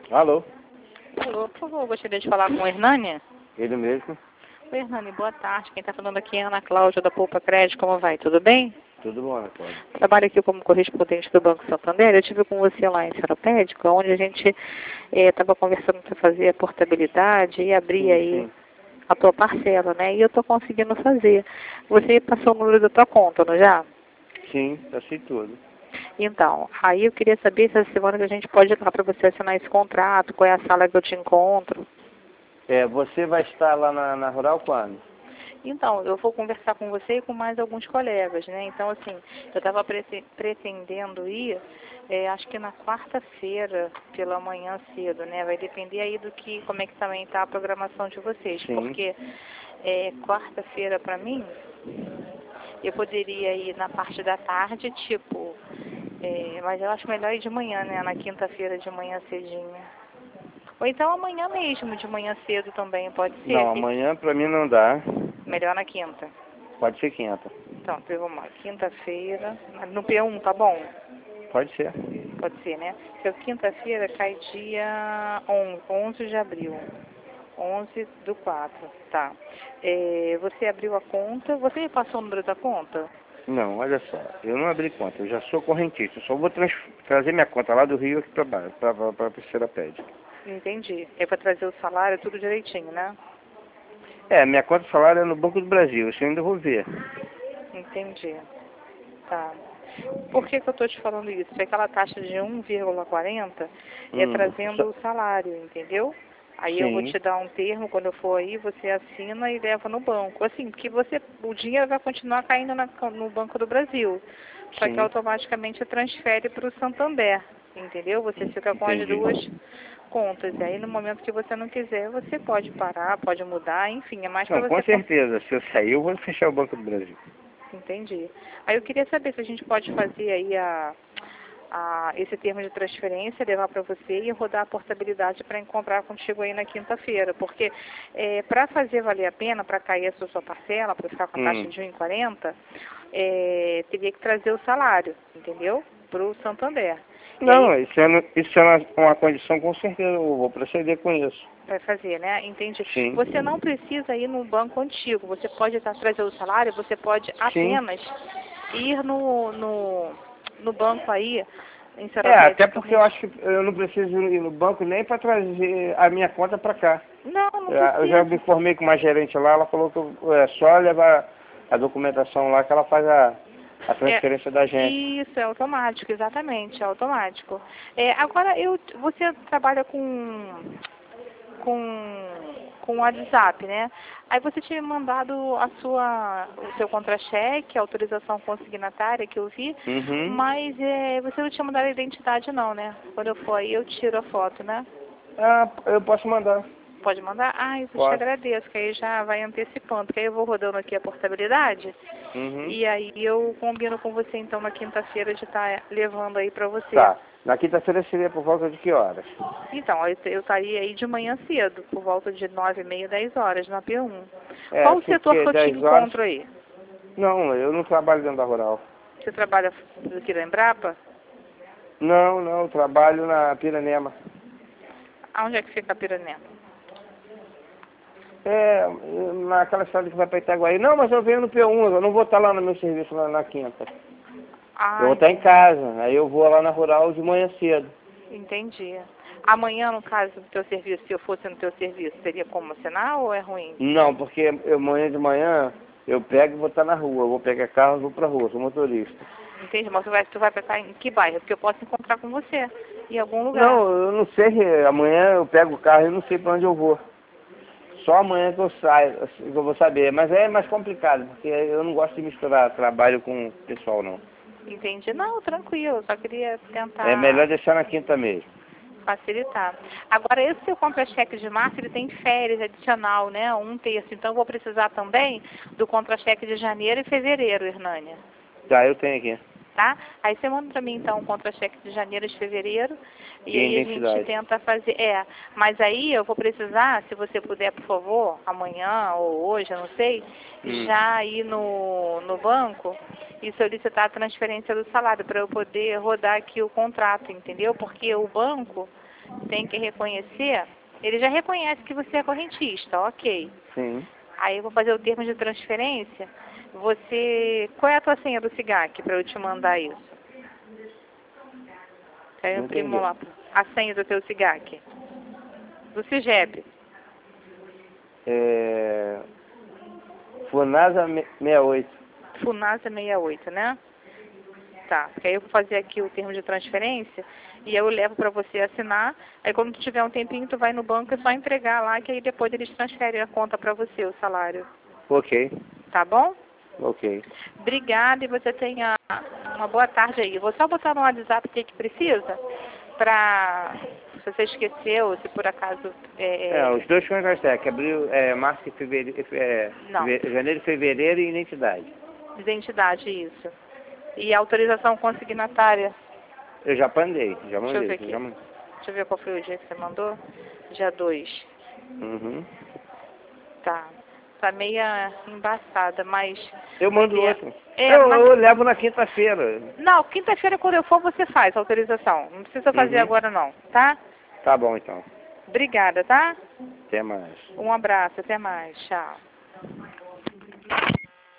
Alô? Alô, por favor, gostaria de falar com o Hernani. Ele mesmo? Oi, Hernani, boa tarde. Quem está falando aqui é a Ana Cláudia, da Poupa Crédito. Como vai? Tudo bem? Tudo bom, Ana Cláudia? Trabalho aqui como correspondente do Banco Santander. Eu estive com você lá em Seropédica, onde a gente estava conversando para fazer a portabilidade e abrir aí Sim. a tua parcela, né? E eu estou conseguindo fazer. Você passou o número da tua conta, não já? Sim, passei tudo. Então, aí eu queria saber se essa semana que a gente pode ir lá para você assinar esse contrato, qual é a sala que eu te encontro. Você vai estar lá na Rural quando? Então, eu vou conversar com você e com mais alguns colegas, né? Então, assim, eu estava pretendendo ir, acho que na quarta-feira, pela manhã cedo, né? Vai depender aí como é que também está a programação de vocês. Sim. Porque quarta-feira, para mim, eu poderia ir na parte da tarde, tipo, mas eu acho melhor ir de manhã, né? Na quinta-feira de manhã cedinho. Ou então amanhã mesmo, de manhã cedo também, pode ser? Não, amanhã pra mim não dá. Melhor na quinta. Pode ser quinta. Então, vamos lá, quinta-feira, no P1, tá bom? Pode ser. Pode ser, né? Então, quinta-feira cai dia 11 de abril. 11/4, tá. Você abriu a conta, você me passou o número da conta? Não, olha só, eu não abri conta, eu já sou correntista, eu só vou trazer minha conta lá do Rio aqui pra terceira pede. Entendi. É para trazer o salário, tudo direitinho, né? Minha conta de salário é no Banco do Brasil, isso eu ainda vou ver. Entendi. Tá. Por que eu estou te falando isso? É aquela taxa de 1,40 trazendo Só- o salário, entendeu? Aí eu vou Sim, te dar um termo, quando eu for aí, você assina e leva no banco. Assim, porque o dinheiro vai continuar caindo no Banco do Brasil. Só que sim, automaticamente transfere para o Santander, entendeu? Você fica com as entendi. duas contas. E aí no momento que você não quiser, você pode parar, pode mudar, enfim, é mais para Não, com você. certeza, se eu sair eu vou fechar o Banco do Brasil. Entendi. Aí eu queria saber se a gente pode fazer aí esse termo de transferência, levar para você e rodar a portabilidade para encontrar contigo aí na quinta-feira. Porque para fazer valer a pena, para cair a sua parcela, para ficar com a taxa de 1,40, teria que trazer o salário, entendeu? Para o Santander. E aí Não, isso é uma condição, com certeza eu vou proceder com isso. vai fazer, né? Entendi. Sim. Você não precisa ir no banco antigo. Você pode trazer o salário, você pode Sim. apenas ir no banco aí, em Até Seropédica porque eu mesmo. acho que eu não preciso ir no banco nem para trazer a minha conta para cá. Não, não Eu já me precisa. informei com uma gerente lá, ela falou que é só levar a documentação lá que ela faz a transferência da gente. Isso, é automático, exatamente, é automático. Agora, você trabalha com WhatsApp, né? Aí você tinha mandado o seu contra-cheque, a autorização consignatária que eu vi, Uhum. mas você não tinha mandado a identidade não, né? Quando eu for aí eu tiro a foto, né? Eu posso mandar. Pode mandar? Ah, eu te Posso. agradeço, que aí já vai antecipando, que aí eu vou rodando aqui a portabilidade Uhum. e aí eu combino com você então na quinta-feira de estar levando aí pra você. Tá. Na quinta-feira seria por volta de que horas? Então, eu estaria aí de manhã cedo, por volta de 9h30, 10 horas, na P1. Qual o Assim setor que que eu te 10 horas. encontro aí? Não, eu não trabalho dentro da rural. Você trabalha aqui na Embrapa? Não, eu trabalho na Piranema. Aonde é que fica a Piranema? Naquela estrada que vai para Itaguaí. Não, mas eu venho no P1, eu não vou estar lá no meu serviço na quinta. Eu Ah, vou estar em casa, aí eu vou lá na rural de manhã cedo. entendi. Amanhã, no caso do teu serviço, se eu fosse no teu serviço, teria como assinar ou é ruim? Não, porque amanhã de manhã eu pego e vou estar na rua. Eu vou pegar carro e vou pra rua, sou motorista. Entendi, mas tu vai estar em que bairro? Porque eu posso encontrar com você em algum lugar. Não, eu não sei, amanhã eu pego o carro e não sei para onde eu vou. Só amanhã que eu saio, assim, que eu vou saber. Mas é mais complicado, porque eu não gosto de misturar trabalho com pessoal, não. Entendi. Não, tranquilo, só queria É tentar melhor deixar na quinta mesmo. facilitar. Agora, esse seu contra-cheque de março, ele tem férias adicional, né? 1/3. Então, eu vou precisar também do contra-cheque de janeiro e fevereiro, Hernânia. Tá, eu tenho aqui. Tá? Aí você manda para mim, então, o contra-cheque de janeiro e de fevereiro. E E a aí a gente identidade. tenta fazer. Mas aí eu vou precisar, se você puder, por favor, amanhã ou hoje, eu não sei, já ir no banco e solicitar a transferência do salário para eu poder rodar aqui o contrato, entendeu? Porque o banco tem que reconhecer, ele já reconhece que você é correntista, ok. Sim. Aí eu vou fazer o termo de transferência. Qual é a tua senha do SIGAC para eu te mandar isso? Aí eu imprimo lá a senha do teu SIGAC. Do CIGEP. Funasa 68. Funasa 68, né? Tá, porque aí eu vou fazer aqui o termo de transferência e eu levo para você assinar. Aí quando tu tiver um tempinho, tu vai no banco e só entregar lá, que aí depois eles transferem a conta para você, o salário. Ok. Tá bom? Ok. Obrigada e você tenha uma boa tarde aí. Eu vou só botar no WhatsApp o que precisa, se você esqueceu, se por acaso... Os dois contra-cheque, abril, março e fevereiro, Não, janeiro e fevereiro e identidade. identidade, isso. E autorização consignatária. Eu já mandei, já Deixa eu mandei. ver aqui. Deixa eu ver qual foi o dia que você mandou. Dia 2. Uhum. Tá. Tá meia embaçada, mas... Eu mando outro. Mas... Eu levo na quinta-feira. Não, quinta-feira quando eu for você faz a autorização. Não precisa fazer agora não, tá? Tá bom então. Obrigada, tá? Até mais. Um abraço, até mais. Tchau.